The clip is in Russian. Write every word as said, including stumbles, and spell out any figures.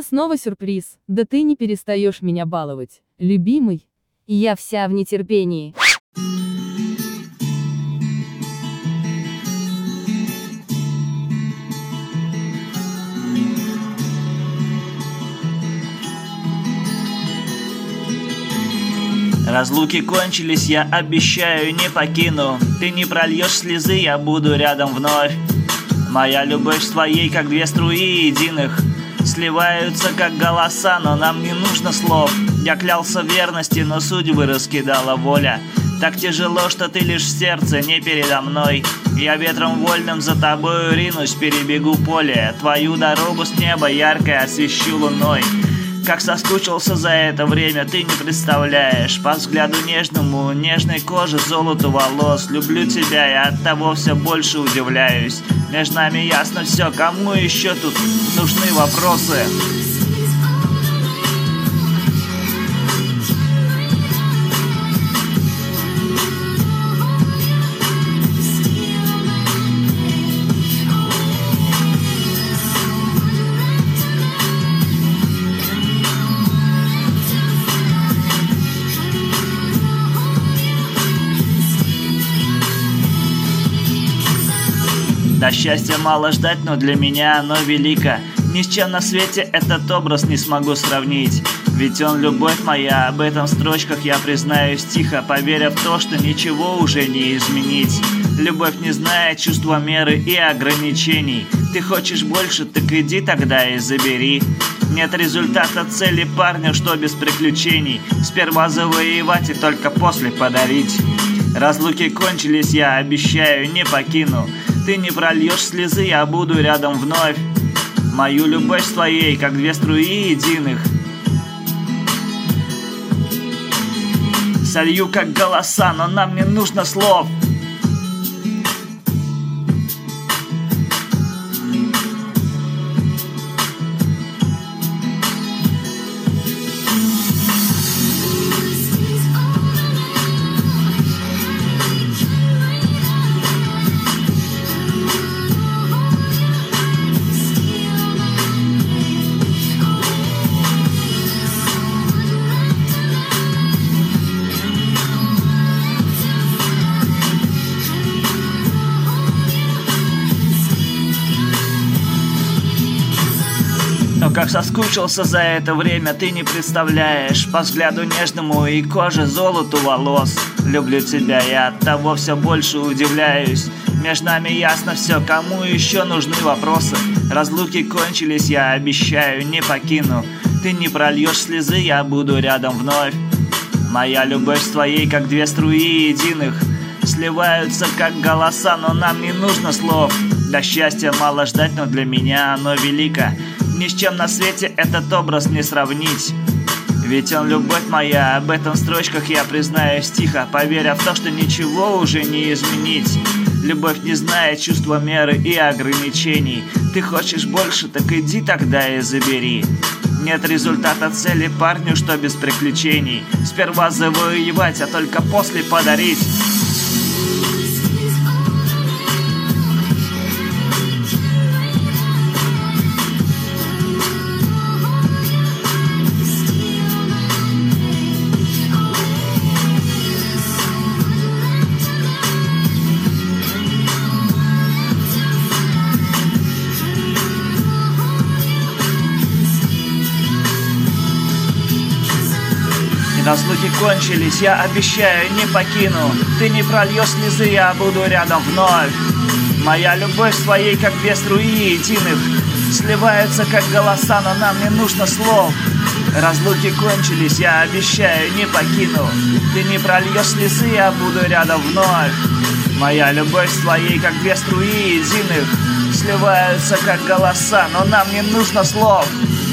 снова сюрприз, да ты не перестаешь меня баловать, любимый. И я вся в нетерпении. Разлуки кончились, я обещаю, не покину. Ты не прольешь слезы, я буду рядом вновь. Моя любовь с твоей, как две струи единых, сливаются, как голоса, но нам не нужно слов. Я клялся в верности, но судьбы раскидала воля. Так тяжело, что ты лишь в сердце, не передо мной. Я ветром вольным за тобою ринусь, перебегу поле. Твою дорогу с неба яркой освещу луной. Как соскучился за это время, ты не представляешь. По взгляду нежному, нежной кожи, золоту волос. Люблю тебя и от того все больше удивляюсь. Между нами ясно все, кому еще тут нужны вопросы? До счастья мало ждать, но для меня оно велико. Ни с чем на свете этот образ не смогу сравнить. Ведь он любовь моя, об этом в строчках я признаюсь тихо, поверя в то, что ничего уже не изменить. Любовь не знает чувства меры и ограничений. Ты хочешь больше, так иди тогда и забери. Нет результата цели парню, что без приключений. Сперва завоевать и только после подарить. Разлуки кончились, я обещаю, не покину. Ты не прольешь слезы, я буду рядом вновь. Мою любовь с твоей, как две струи единых, солью, как голоса, но нам не нужно слов. Но как соскучился за это время, ты не представляешь. По взгляду нежному и коже золоту волос. Люблю тебя, я от того все больше удивляюсь. Между нами ясно все, кому еще нужны вопросы. Разлуки кончились, я обещаю, не покину. Ты не прольешь слезы, я буду рядом вновь. Моя любовь с твоей, как две струи единых, сливаются, как голоса, но нам не нужно слов. До счастья мало ждать, но для меня оно велико. Ни с чем на свете этот образ не сравнить. Ведь он любовь моя, об этом в строчках я признаюсь тихо, поверя в то, что ничего уже не изменить. Любовь не знает чувства меры и ограничений. Ты хочешь больше, так иди тогда и забери. Нет результата цели парню, что без приключений. Сперва завоевать, а только после подарить. Разлуки кончились, я обещаю, не покину. Ты не прольешь слезы, я буду рядом вновь. Моя любовь с твоей, как две струи единых, сливаются, как голоса, но нам не нужно слов. Разлуки кончились, я обещаю, не покину. Ты не прольешь слезы, я буду рядом вновь. Моя любовь с твоей, как две струи единых, сливаются, как голоса, но нам не нужно слов.